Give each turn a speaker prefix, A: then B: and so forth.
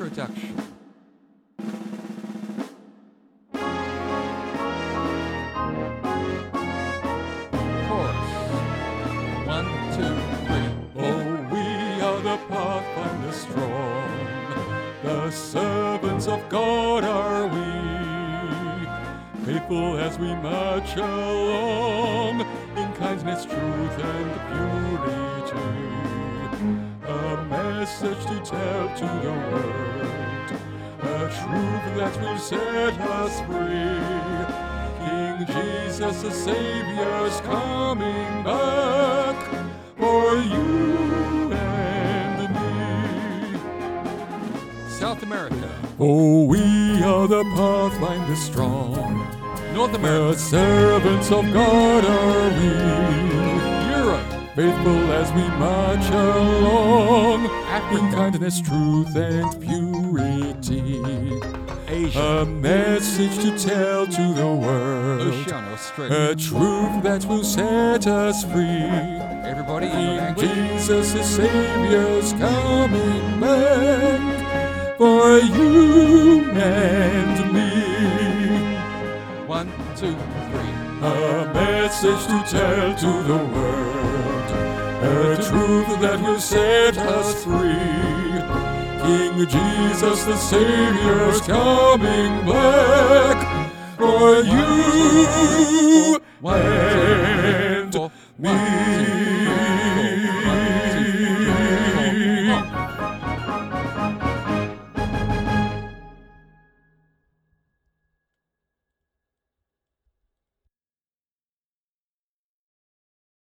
A: Introduction. Chorus. 1, 2, 3.
B: Oh, we are the Pathfinders strong, the servants of God are we, faithful as we march along, in kindness, truth, and purity. A message to tell to the world, a truth that will set us free. King Jesus the Savior's coming back for you and me.
A: South America.
B: Oh, we are the Pathfinders strong,
A: North
B: the
A: America.
B: servants of God are we,
A: Europe.
B: faithful as we march along, in
A: Africa.
B: kindness, truth, and purity.
A: Asia.
B: A message to tell to the world,
A: Oceania, Australia.
B: a truth that will set us free.
A: Everybody in
B: King
A: language.
B: Jesus the Savior's coming back for you and me.
A: 1, 2, 3.
B: A message to tell to the world, a truth that will set us free. King Jesus the Savior's coming back for you
A: 1, 2, 3,
B: and
A: 4, 1, 2,
B: me.